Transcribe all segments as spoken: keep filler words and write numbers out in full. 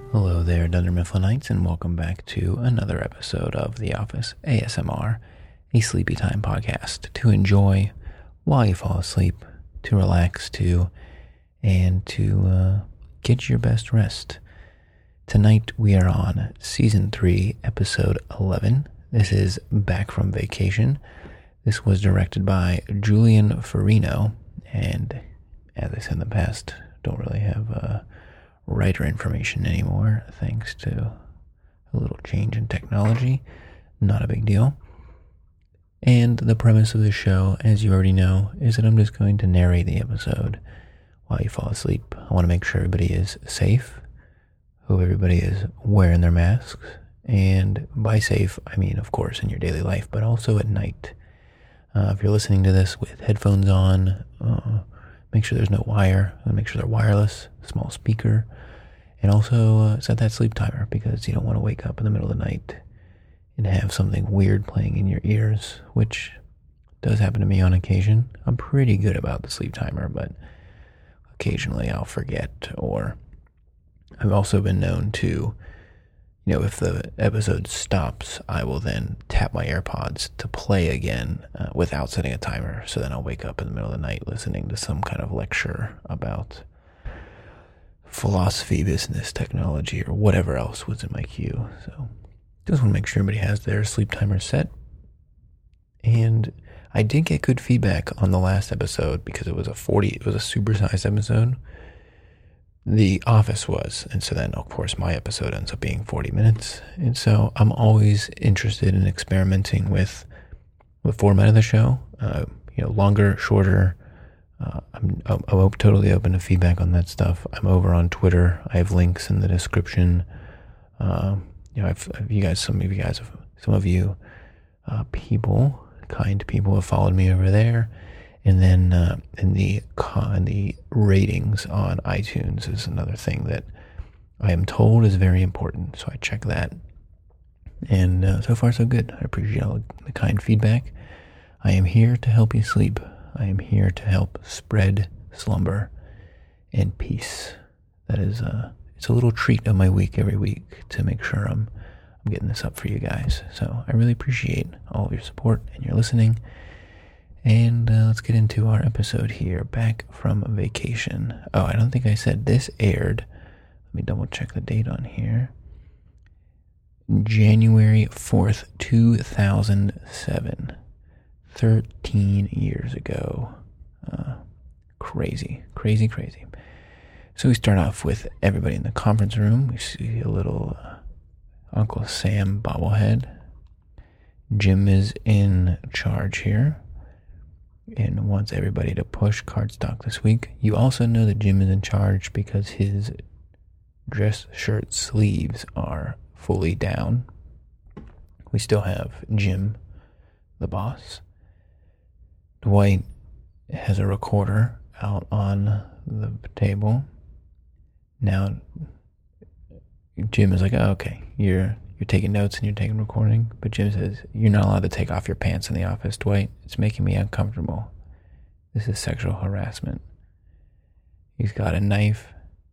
Hello there, Dunder Mifflin Knights, and welcome back to another episode of The Office A S M R, a sleepy time podcast to enjoy while you fall asleep, to relax to, and to uh, get your best rest. Tonight we are on Season three, Episode eleven. This is Back from Vacation. This was directed by Julian Farino, and as I said in the past, don't really have uh, writer information anymore, thanks to a little change in technology. Not a big deal. And the premise of the show, as you already know, is that I'm just going to narrate the episode while you fall asleep. I want to make sure everybody is safe. Hope everybody is wearing their masks. And by safe, I mean, of course, in your daily life, but also at night. Uh, if you're listening to this with headphones on, uh, make sure there's no wire. Make sure they're wireless, small speaker. And also uh, set that sleep timer, because you don't want to wake up in the middle of the night and have something weird playing in your ears, which does happen to me on occasion. I'm pretty good about the sleep timer, but occasionally I'll forget. Or I've also been known to, you know, if the episode stops, I will then tap my AirPods to play again uh, without setting a timer. So then I'll wake up in the middle of the night listening to some kind of lecture about philosophy, business, technology, or whatever else was in my queue. So just want to make sure everybody has their sleep timer set. And I did get good feedback on the last episode because it was a forty, it was a supersized episode. The Office was, and so then of course my episode ends up being forty minutes. And so I'm always interested in experimenting with the format of the show. Uh, you know, longer, shorter. Uh, I'm, I'm, I'm totally open to feedback on that stuff. I'm over on Twitter. I have links in the description. Uh, you know, I've, I've, you guys, some of you guys, have, some of you uh, people, kind people, have followed me over there. And then uh, in the in the ratings on iTunes is another thing that I am told is very important. So I check that. And uh, so far so good. I appreciate all the kind feedback. I am here to help you sleep. I am here to help spread slumber and peace. That is, uh, it's a little treat of my week every week to make sure I'm, I'm getting this up for you guys. So I really appreciate all of your support and your listening. And uh, let's get into our episode here, Back from Vacation. Oh, I don't think I said this aired. Let me double check the date on here. January fourth, two thousand seven. thirteen years ago. Uh, crazy, crazy, crazy. So we start off with everybody in the conference room. We see a little uh, Uncle Sam bobblehead. Jim is in charge here and wants everybody to push cardstock this week. You also know that Jim is in charge because his dress shirt sleeves are fully down. We still have Jim, the boss. Dwight has a recorder out on the table. Now, Jim is like, oh, okay, you're you're taking notes and you're taking recording. But Jim says, you're not allowed to take off your pants in the office, Dwight. It's making me uncomfortable. This is sexual harassment. He's got a knife.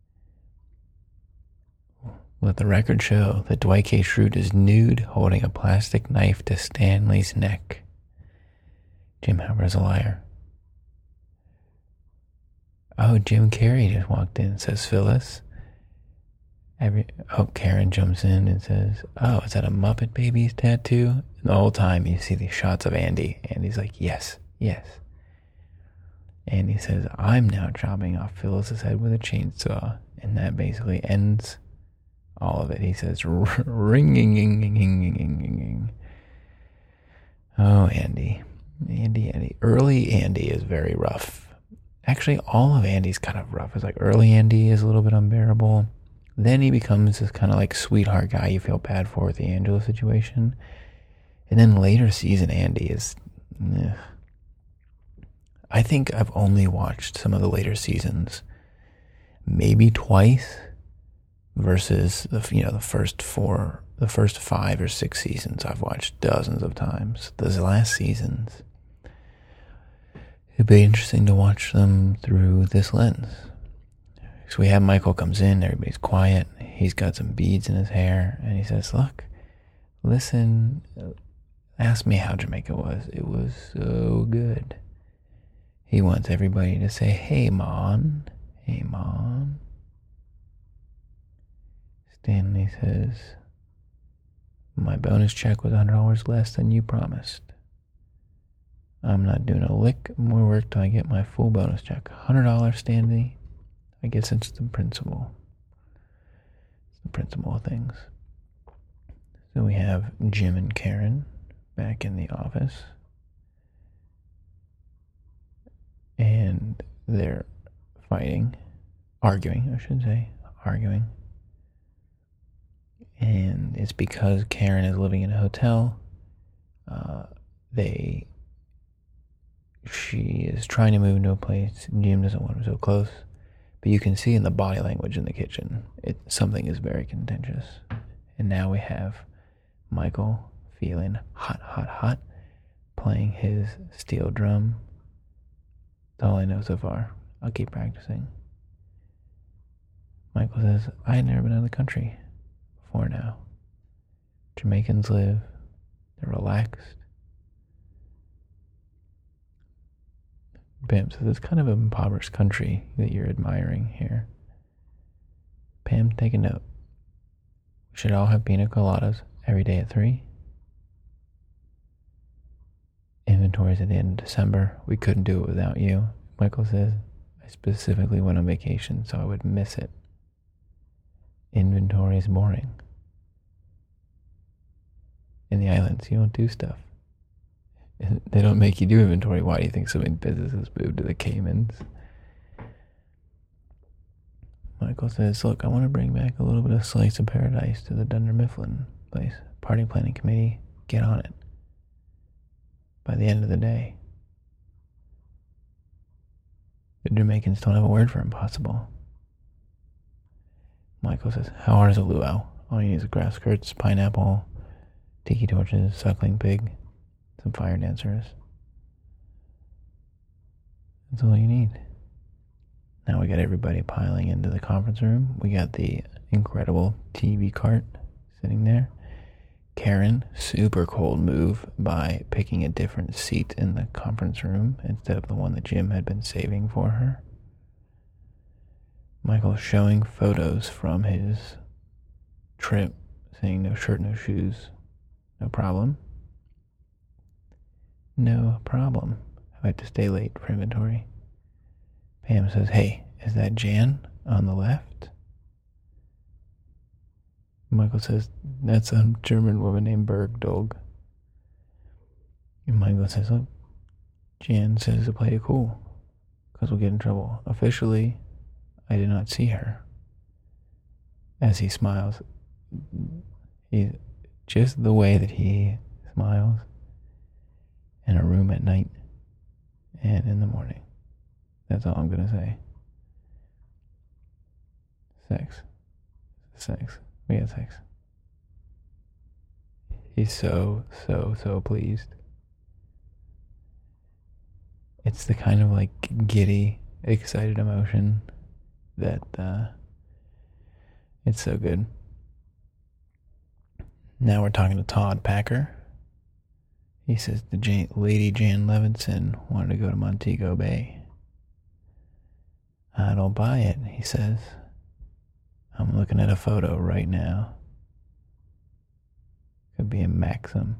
Let the record show that Dwight K. Schrute is nude, holding a plastic knife to Stanley's neck. Jim Halper's a liar. Oh, Jim Carrey just walked in, says Phyllis. Every Oh, Karen jumps in and says, oh, is that a Muppet Babies tattoo? And the whole time you see these shots of Andy. Andy's like, yes, yes. Andy says, I'm now chopping off Phyllis's head with a chainsaw. And that basically ends all of it. He says, ring-ing-ing-ing-ing-ing-ing. Oh, Andy. Andy, Andy. Early Andy is very rough. Actually, all of Andy's kind of rough. It's like early Andy is a little bit unbearable. Then he becomes this kind of like sweetheart guy you feel bad for with the Angela situation. And then later season Andy is... Ugh. I think I've only watched some of the later seasons maybe twice versus the, you know, the first four, the first five or six seasons I've watched dozens of times. Those last seasons, it'd be interesting to watch them through this lens. So we have Michael comes in, everybody's quiet. he's got some beads in his hair, and he says, look, listen, ask me how Jamaica was. It was so good. He wants everybody to say, hey, Mon. Hey, Mon. Stanley says, my bonus check was one hundred dollars less than you promised. I'm not doing a lick more work till I get my full bonus check. one hundred dollars, Stanley. I guess it's the principle. It's the principle of things. So we have Jim and Karen back in the office. And they're fighting, arguing, I should say, arguing. And it's because Karen is living in a hotel. Uh, they, she is trying to move into a place. Jim doesn't want her so close. But you can see in the body language in the kitchen, it something is very contentious. And now we have Michael feeling hot, hot, hot, playing his steel drum. That's all I know so far. I'll keep practicing. Michael says, I had never been out of the country before now. Jamaicans live, they're relaxed. Pam says, it's kind of an impoverished country that you're admiring here. Pam, take a note. We should all have pina coladas every day at three. Inventories at the end of December. We couldn't do it without you. Michael says, I specifically went on vacation so I would miss it. Inventory is boring. In the islands, you don't do stuff. They don't make you do inventory. Why do you think so many businesses moved to the Caymans? Michael says, look, I want to bring back a little bit of slice of paradise to the Dunder Mifflin place. Party planning committee, get on it. By the end of the day. The Jamaicans don't have a word for impossible. Michael says, how hard is a luau? All you need is grass skirts, pineapple, tiki torches, suckling pig, some fire dancers. That's all you need. Now we got everybody piling into the conference room. We got the incredible T V cart sitting there. Karen, super cold move by picking a different seat in the conference room instead of the one that Jim had been saving for her. Michael showing photos from his trip, saying no shirt, no shoes, no problem. No problem. I had to stay late for inventory. Pam says, hey, is that Jan on the left? Michael says, that's a German woman named Bergdolg. And Michael says, look, Jan says to play it cool, because we'll get in trouble. Officially, I did not see her. As he smiles, he, just the way that he smiles in a room at night and in the morning. That's all I'm going to say. Sex. Sex. We had sex. He's so, so, so pleased. It's the kind of like giddy, excited emotion that uh, it's so good. Now we're talking to Todd Packer. He says the Jan, Lady Jan Levinson wanted to go to Montego Bay. I don't buy it, he says. I'm looking at a photo right now. Could be a Maxim.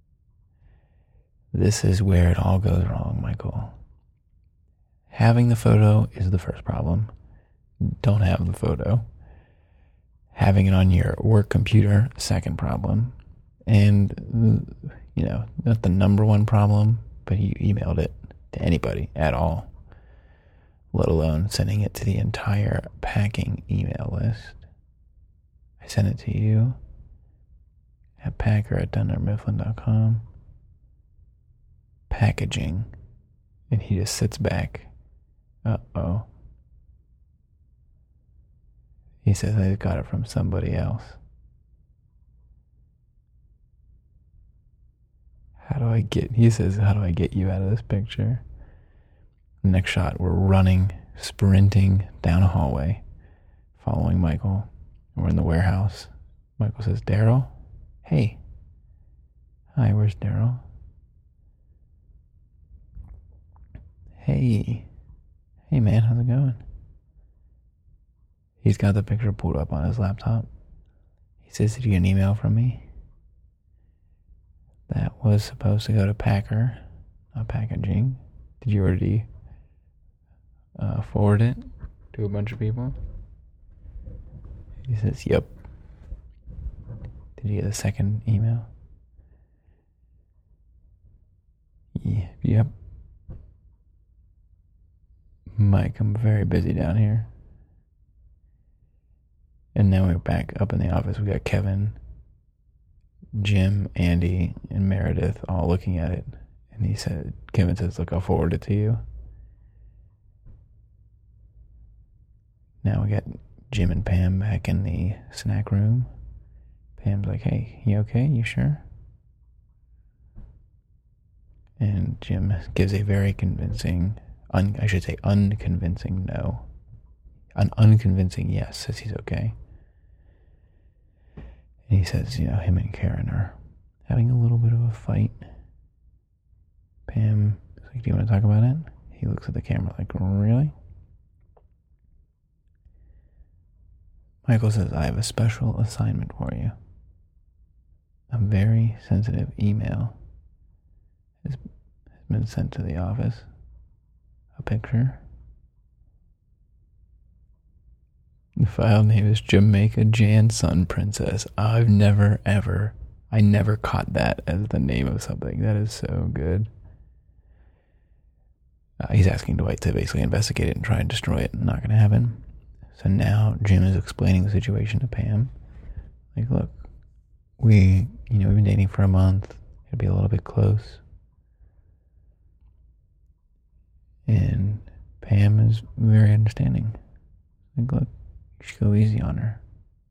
This is where it all goes wrong, Michael. Having the photo is the first problem. Don't have the photo. Having it on your work computer, second problem. And, you know, not the number one problem, but you emailed it to anybody at all, let alone sending it to the entire packing email list. I sent it to you at packer at dunder mifflin dot com. Packaging. And he just sits back. Uh-oh. He says, I got it from somebody else. How do I get, he says, how do I get you out of this picture? Next shot, we're running, sprinting down a hallway, following Michael. We're in the warehouse. Michael says, Daryl? Hey. Hi, where's Daryl? Hey. Hey, man, how's it going? He's got the picture pulled up on his laptop. He says, did you get an email from me? That was supposed to go to Packer, not packaging. Did you already uh, forward it to a bunch of people? He says, yep. Did you get a second email? Yeah, yep. Mike, I'm very busy down here. And now we're back up in the office. We got Kevin, Jim, Andy, and Meredith all looking at it. And he said, Kevin says, look, I'll forward it to you. Now we got Jim and Pam back in the snack room. Pam's like, hey, you okay? You sure? And Jim gives a very convincing, un, I should say unconvincing no. An unconvincing yes, says he's okay. And he says, you know, him and Karen are having a little bit of a fight. Pam is like, do you want to talk about it? He looks at the camera like, really? Michael says, I have a special assignment for you. A very sensitive email has been sent to the office. A picture. The file name is Jamaica Jan Sun Princess. I've never, ever, I never caught that as the name of something. That is so good. Uh, he's asking Dwight to basically investigate it and try and destroy it. Not going to happen. So now Jim is explaining the situation to Pam. Like, look, we, you know, we've been dating for a month. It'd be a little bit close. And Pam is very understanding. Like, look, you should go easy on her.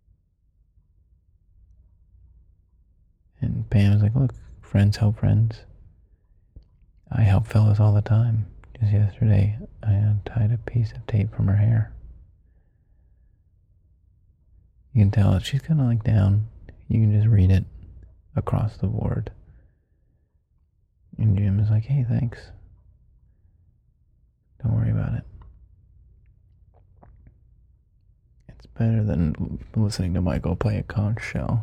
And Pam is like, look, friends help friends. I help fellas all the time. Just yesterday, I untied a piece of tape from her hair. You can tell that she's kind of like down. You can just read it across the board. And Jim is like, hey, thanks. Don't worry about it. It's better than listening to Michael play a conch shell.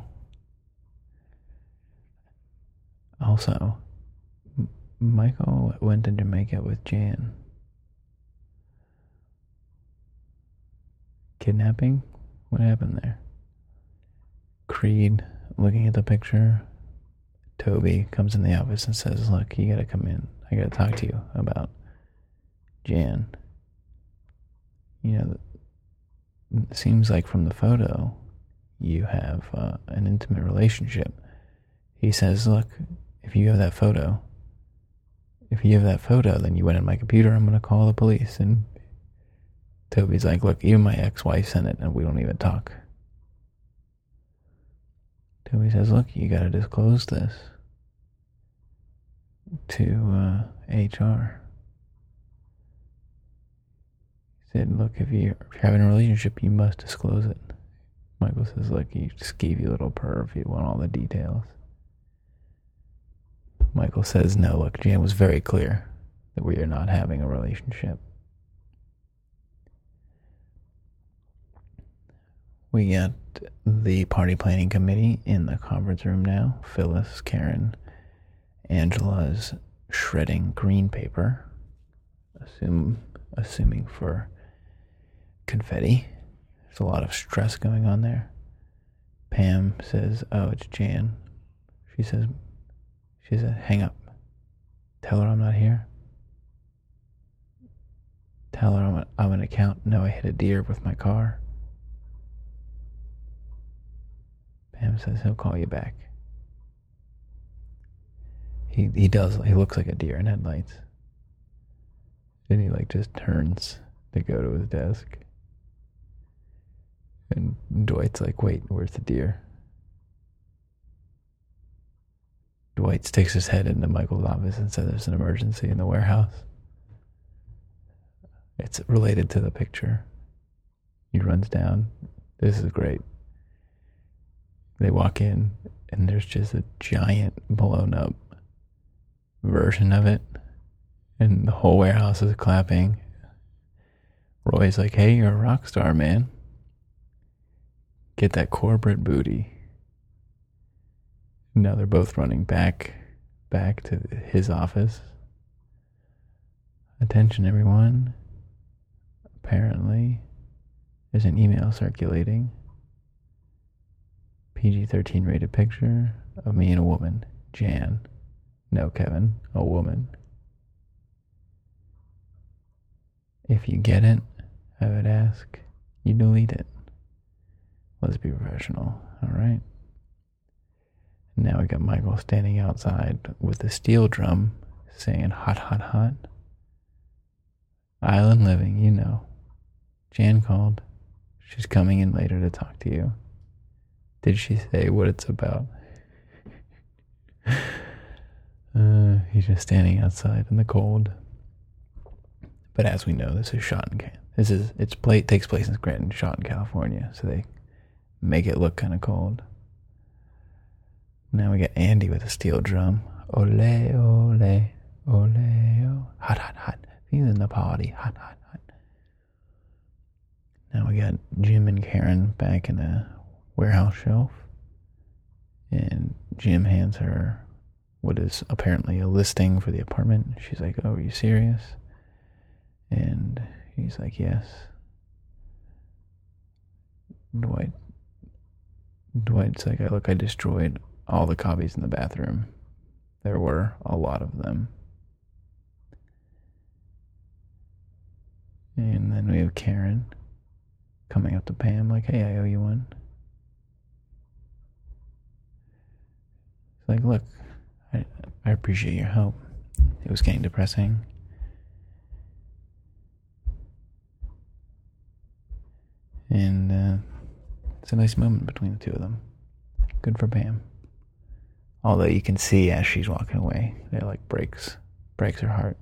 Also, M- Michael went to Jamaica with Jan. Kidnapping? What happened there? Creed, looking at the picture, Toby comes in the office and says, look, you gotta come in. I gotta talk to you about Jan. You know, it seems like from the photo, you have uh, an intimate relationship. He says, look, if you have that photo, if you have that photo, then you went in my computer, I'm gonna call the police. And Toby's like, look, even my ex-wife sent it and we don't even talk. Toby says, look, you gotta disclose this to uh, H R. He said, look, if you're having a relationship, you must disclose it. Michael says, look, he just gave you a little perv, you want all the details. Michael says, no, look, Jan was very clear that we are not having a relationship. We got the party planning committee in the conference room now. Phyllis, Karen, Angela's shredding green paper, assume, assuming for confetti. There's a lot of stress going on there. Pam says, oh, it's Jan. She says, she said, hang up. Tell her I'm not here. Tell her I'm, a, I'm an accountant. No, I hit a deer with my car. Pam says he'll call you back. He he does. He looks like a deer in headlights. And he like just turns to go to his desk. And Dwight's like, wait, where's the deer? Dwight sticks his head into Michael's office and says there's an emergency in the warehouse. It's related to the picture. He runs down. This is great. They walk in, and there's just a giant blown up version of it, and the whole warehouse is clapping. Roy's like, hey, you're a rock star, man. Get that corporate booty. Now they're both running back, back to his office. Attention, everyone. Apparently, there's an email circulating. P G thirteen rated picture of me and a woman. Jan. No, Kevin. A woman. If you get it, I would ask you delete it. Let's be professional, alright? Now we got Michael standing outside with a steel drum saying hot, hot, hot. Island living, you know. Jan called. She's coming in later to talk to you. Did she say what it's about? uh, he's just standing outside in the cold. But as we know, this is shot in this is it's play takes place in Scranton, shot in California, so they make it look kind of cold. Now we got Andy with a steel drum. Ole, ole, ole, ole. Hot, hot, hot. Feeling the party. Hot, hot, hot. Now we got Jim and Karen back in the warehouse shelf. And Jim hands her what is apparently a listing for the apartment. She's like, oh, are you serious? And he's like, yes. Dwight. Dwight's like, look, I destroyed all the copies in the bathroom. There were a lot of them. And then we have Karen coming up to Pam like, hey, I owe you one. It's like, look, I, I appreciate your help. It was getting depressing. And uh, it's a nice moment between the two of them. Good for Pam. Although you can see as she's walking away, it like breaks, breaks her heart.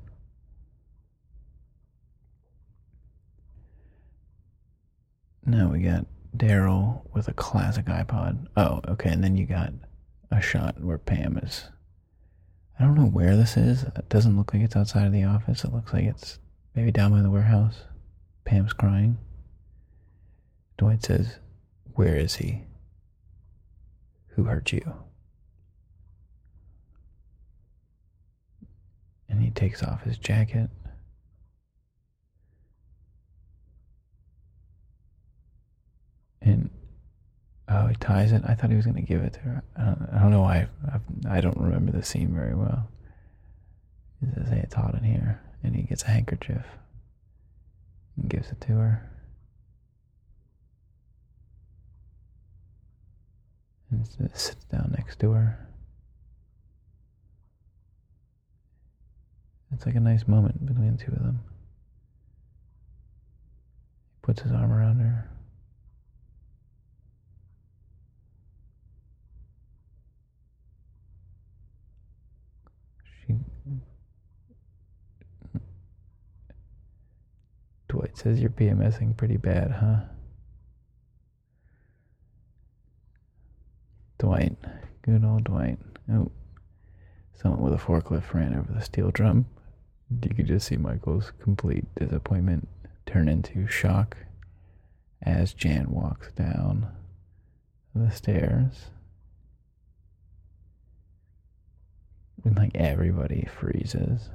Now we got Daryl with a classic iPod. Oh, okay, and then you got a shot where Pam is... I don't know where this is. It doesn't look like it's outside of the office. It looks like it's maybe down by the warehouse. Pam's crying. Dwight says, where is he? Who hurt you? And he takes off his jacket. And, oh, he ties it. I thought he was going to give it to her. I don't, I don't know why. I've, I don't remember the scene very well. He says, hey, it's hot in here. And he gets a handkerchief and gives it to her. And sits down next to her. It's like a nice moment between the two of them. He puts his arm around her. She... Dwight says, you're PMSing pretty bad, huh? Dwight. Good old Dwight. Oh. Someone with a forklift ran over the steel drum. You could just see Michael's complete disappointment turn into shock as Jan walks down the stairs. And like everybody freezes.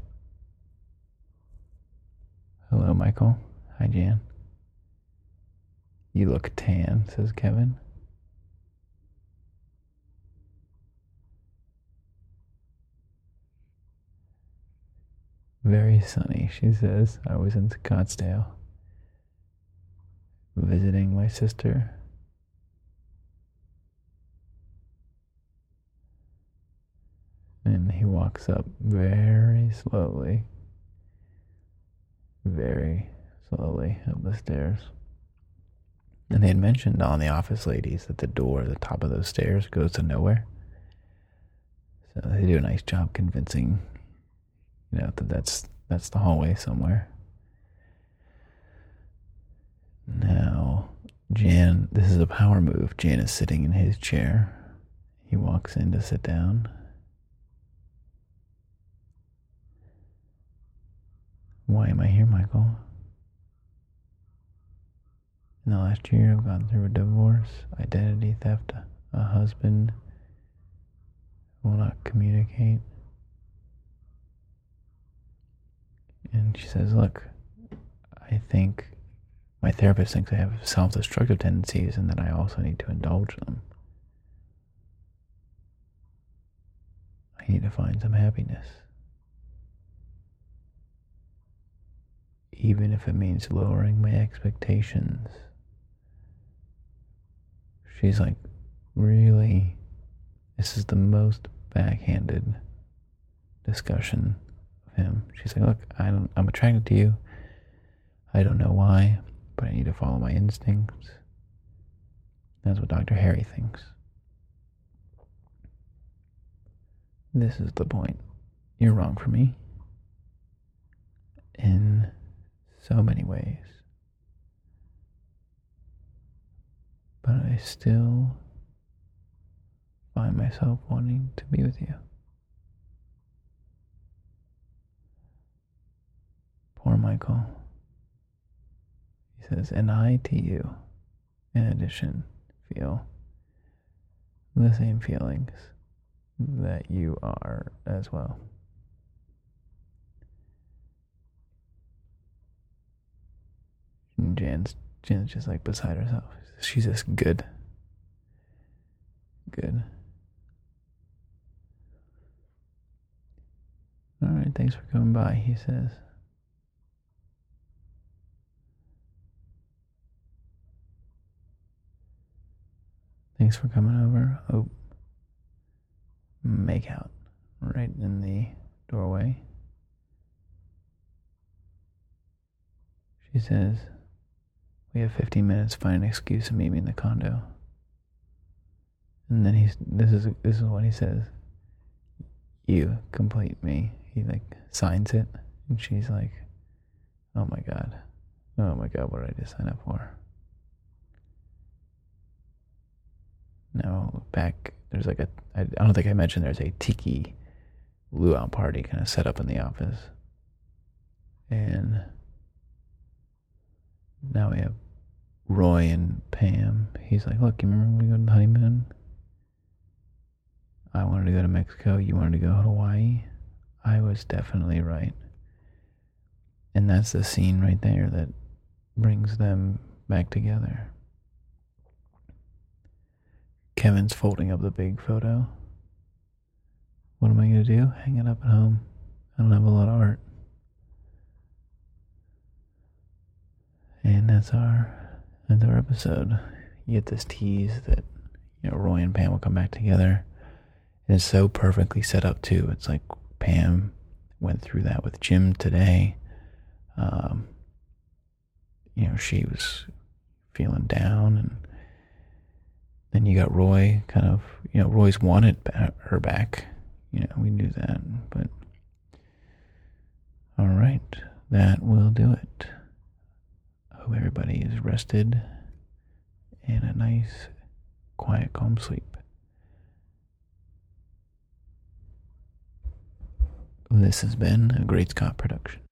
Hello, Michael. Hi, Jan. You look tan, says Kevin. Very sunny, she says. I was in Scottsdale visiting my sister. And he walks up very slowly, very slowly up the stairs. And they had mentioned on the Office Ladies that the door at the top of those stairs goes to nowhere. So they do a nice job convincing, you know, that that's, that's the hallway somewhere. Now, Jan, this is a power move. Jan is sitting in his chair. He walks in to sit down. Why am I here, Michael? In the last year, I've gone through a divorce, identity theft, a husband who will not communicate. And she says, look, I think my therapist thinks I have self-destructive tendencies and that I also need to indulge them. I need to find some happiness. Even if it means lowering my expectations. She's like, really? This is the most backhanded discussion of him. She's like, look, I don't, I'm attracted to you. I don't know why, but I need to follow my instincts. That's what Doctor Harry thinks. This is the point. You're wrong for me. In so many ways. But I still find myself wanting to be with you. Poor Michael. He says, and I to you, in addition, feel the same feelings that you are as well. And Jan's, Jan's just like beside herself. She's just good. Good. Alright, thanks for coming by, he says. Thanks for coming over. Oh, make out right in the doorway. She says, we have fifteen minutes to find an excuse to meet me in the condo. And then he's, this is, this is what he says. You complete me. He like signs it. And she's like, oh my God. Oh my God, what did I just sign up for? Now back, there's like a, I, I don't think I mentioned there's a tiki luau party kind of set up in the office. And now we have Roy and Pam. He's like, look, you remember when we go to the honeymoon? I wanted to go to Mexico. You wanted to go to Hawaii. I was definitely right. And that's the scene right there that brings them back together. Kevin's folding up the big photo. What am I going to do? Hang it up at home. I don't have a lot of art. And that's our that's our episode. You get this tease that, you know, Roy and Pam will come back together. And it's so perfectly set up too. It's like Pam went through that with Jim today. Um, you know, she was feeling down, and then you got Roy kind of, you know, Roy's wanted her back. You know, we knew that, but all right, that will do it. I hope everybody is rested in a nice, quiet, calm sleep. This has been a Great Scott production.